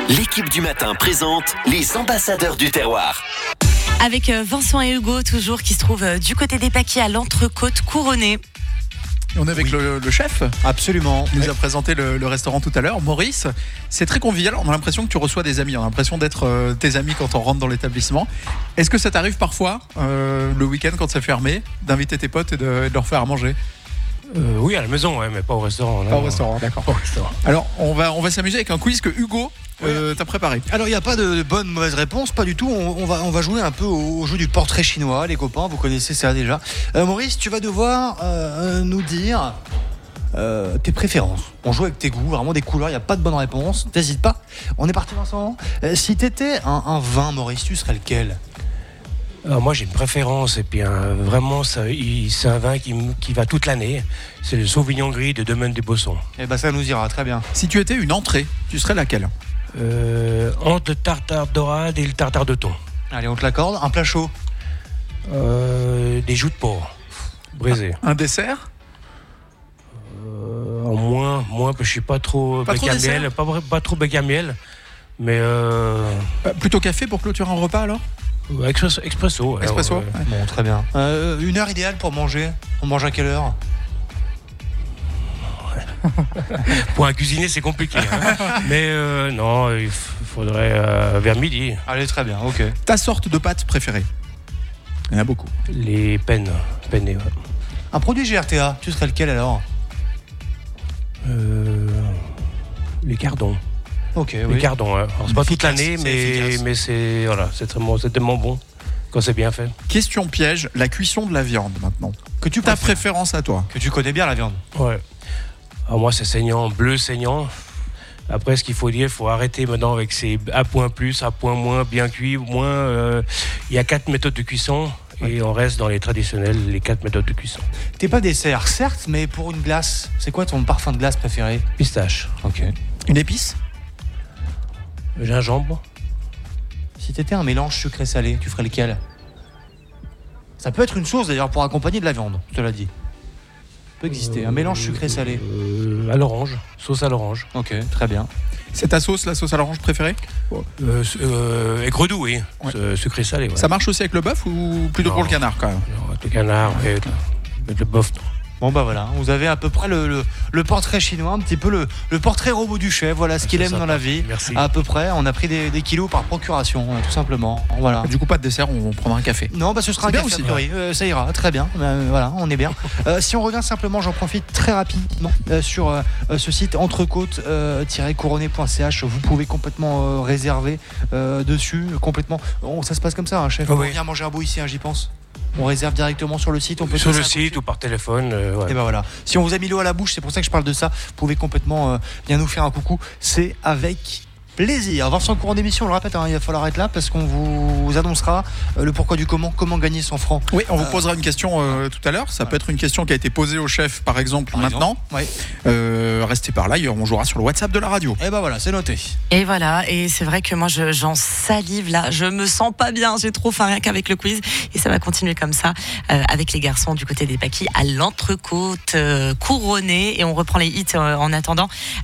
L'équipe du matin présente les ambassadeurs du terroir. Avec Vincent et Hugo, toujours, qui se trouvent du côté des Paquis à l'Entrecôte Couronnée. On est avec le chef. Absolument. Il nous a présenté le restaurant tout à l'heure. Maurice, c'est très convivial. On a l'impression que tu reçois des amis. On a l'impression d'être tes amis quand on rentre dans l'établissement. Est-ce que ça t'arrive parfois, le week-end quand c'est fermé, d'inviter tes potes et de leur faire à manger ? Oui, à la maison, ouais, mais pas au restaurant. Pas au restaurant, d'accord. Pas au restaurant. Alors, on va s'amuser avec un quiz que Hugo t'a préparé. Alors il n'y a pas de bonne mauvaise réponse, pas du tout. On va jouer un peu au jeu du portrait chinois, les copains, vous connaissez ça déjà. Maurice, tu vas devoir nous dire tes préférences. On joue avec tes goûts, vraiment des couleurs, il n'y a pas de bonne réponse. N'hésite pas. On est parti Vincent. Si t'étais un vin, Maurice, tu serais lequel ? Alors, moi j'ai une préférence et puis vraiment c'est un vin qui va toute l'année. C'est le Sauvignon Gris de Domaine des Bossons. Eh ben ça nous ira très bien. Si tu étais une entrée, tu serais laquelle ? Entre le tartare dorade et le tartare de thon. Allez, on te l'accorde. Un plat chaud. Des joues de porc brisées. Un dessert ? Moins parce que je suis pas trop Pas bec trop à dessert miel, pas trop bec à miel, mais Plutôt café pour clôturer un repas alors ? expresso. Expresso, ouais. ouais. Bon, très bien. Une heure idéale pour manger. On mange à quelle heure ? Pour un cuisinier c'est compliqué, hein. Mais non, il faudrait vers midi. Allez, très bien, ok. Ta sorte de pâte préférée ? Il y en a beaucoup. Les peines, ouais. Un produit GRTA, tu serais lequel alors ? Les cardons. Ok, Les oui. cardons, hein. Alors, c'est pas toute Efficace, l'année, c'est efficace. mais c'est tellement bon quand c'est bien fait. Question piège, la cuisson de la viande maintenant. Que tu Ta préfères. préférence à toi ? Que tu connais bien la viande. Ouais. Alors moi c'est saignant, bleu saignant. Après ce qu'il faut dire, il faut arrêter maintenant avec ces à point plus, à point moins, bien cuit, moins. Il y a 4 méthodes de cuisson et on reste dans les traditionnelles, les 4 méthodes de cuisson. T'es pas dessert, certes, mais pour une glace, c'est quoi ton parfum de glace préféré ? Pistache, Ok. Une épice ? gingembre. Si t'étais un mélange sucré-salé, tu ferais lequel ? Ça peut être une sauce d'ailleurs pour accompagner de la viande, je te l'ai dit. Ça peut exister, un mélange sucré-salé. À l'orange, sauce à l'orange. Ok, très bien. C'est ta sauce, la sauce à l'orange préférée ? Aigre doux, oui. Ouais. Sucré salé. Ouais. Ça marche aussi avec le bœuf ou plutôt Non. pour le canard quand même ? Non, avec le canard, avec le bœuf. Non. Bon bah voilà, vous avez à peu près le portrait chinois, un petit peu le portrait robot du chef, voilà ce qu'il C'est aime sympa. dans la vie. Merci. À peu près, on a pris des kilos par procuration, tout simplement. Voilà. Du coup, pas de dessert, on prendra un café. Non, bah ce sera C'est un bien café aussi. a priori. Ça ira, très bien. Voilà, on est bien. Si on revient simplement, j'en profite très rapidement sur ce site entrecôte-couronné.ch. Vous pouvez complètement réserver dessus, complètement. Ça se passe comme ça, hein, chef. Ah On oui. vient manger un bout ici, hein, j'y pense. On réserve directement sur le site. On peut Sur le passer un coup de site ou par téléphone. Ouais. Et ben voilà. Si on vous a mis l'eau à la bouche, c'est pour ça que je parle de ça. Vous pouvez complètement bien nous faire un coucou. C'est avec plaisir. Vincent, courant d'émission, on le répète, hein, il va falloir être là parce qu'on vous annoncera le pourquoi du comment gagner 100 francs. Oui, on vous posera une question tout à l'heure. Ça peut être une question qui a été posée au chef, par exemple, maintenant. Oui. Restez par là, on jouera sur le WhatsApp de la radio. Et ben voilà, c'est noté. Et voilà, et c'est vrai que moi j'en salive là, je me sens pas bien, j'ai trop faim rien qu'avec le quiz. Et ça va continuer comme ça avec les garçons du côté des Paquis à l'Entrecôte Couronnée. Et on reprend les hits en attendant